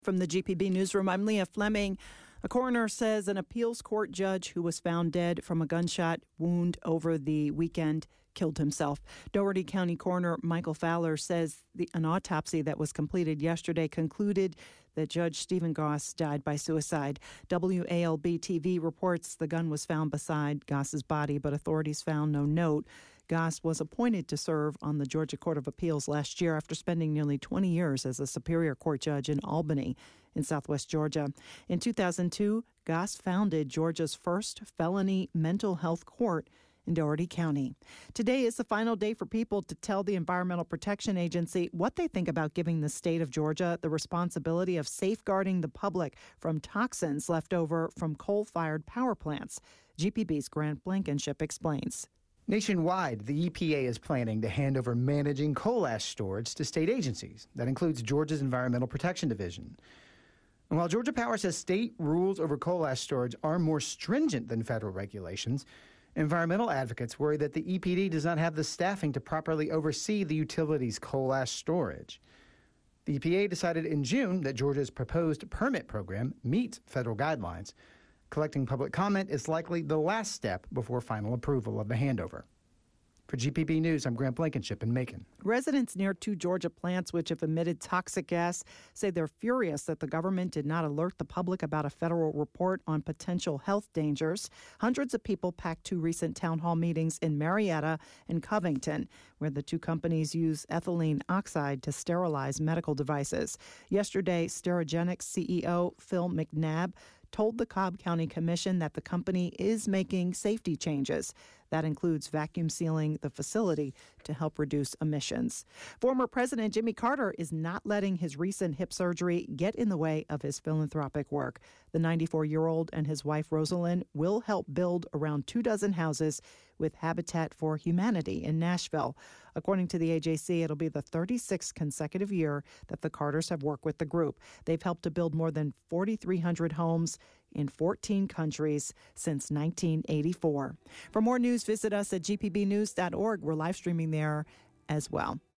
From the GPB Newsroom, I'm Leah Fleming. A coroner says an appeals court judge who was found dead from a gunshot wound over the weekend killed himself. Dougherty County Coroner Michael Fowler says an autopsy that was completed yesterday concluded that Judge Stephen Goss died by suicide. WALB TV reports the gun was found beside Goss's body, but authorities found no note. Goss was appointed to serve on the Georgia Court of Appeals last year after spending nearly 20 years as a Superior Court judge in Albany in southwest Georgia. In 2002, Goss founded Georgia's first felony mental health court in Dougherty County. Today is the final day for people to tell the Environmental Protection Agency what they think about giving the state of Georgia the responsibility of safeguarding the public from toxins left over from coal-fired power plants. GPB's Grant Blankenship explains. Nationwide, the EPA is planning to hand over managing coal ash storage to state agencies. That includes Georgia's Environmental Protection Division. And while Georgia Power says state rules over coal ash storage are more stringent than federal regulations, environmental advocates worry that the EPD does not have the staffing to properly oversee the utility's coal ash storage. The EPA decided in June that Georgia's proposed permit program meets federal guidelines. Collecting public comment is likely the last step before final approval of the handover. For GPB News, I'm Grant Blankenship in Macon. Residents near two Georgia plants which have emitted toxic gas say they're furious that the government did not alert the public about a federal report on potential health dangers. Hundreds of people packed two recent town hall meetings in Marietta and Covington, where the two companies use ethylene oxide to sterilize medical devices. Yesterday, Sterigenics CEO Phil McNabb told the Cobb County Commission that the company is making safety changes. That includes vacuum sealing the facility to help reduce emissions. Former President Jimmy Carter is not letting his recent hip surgery get in the way of his philanthropic work. The 94-year-old and his wife Rosalind will help build around 24 houses with Habitat for Humanity in Nashville. According to the AJC, it'll be the 36th consecutive year that the Carters have worked with the group. They've helped to build more than 4,300 homes in 14 countries since 1984. For more news, visit us at gpbnews.org. We're live streaming there as well.